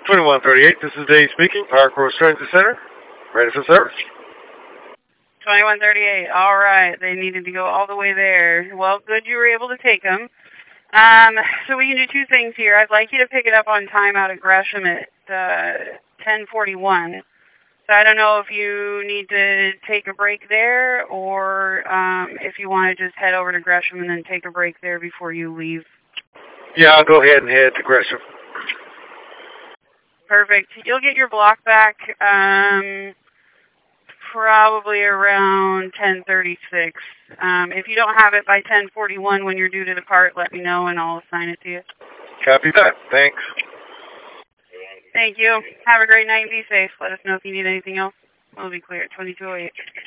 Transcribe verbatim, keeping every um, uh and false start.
twenty-one thirty-eight, this is Dave speaking, Power Cross Transit Center, ready for service. twenty-one thirty-eight, all right, they needed to go all the way there. Well, good you were able to take them. Um, so we can do two things here. I'd like you to pick it up on time out at Gresham at uh, ten forty-one. So I don't know if you need to take a break there or um, if you want to just head over to Gresham and then take a break there before you leave. Yeah, I'll go ahead and head to Gresham. Perfect. You'll get your block back um, probably around ten thirty-six. Um, if you don't have it by ten forty-one when you're due to depart, let me know and I'll assign it to you. Copy that. Thanks. Thank you. Have a great night and be safe. Let us know if you need anything else. We'll be clear at twenty-two oh eight.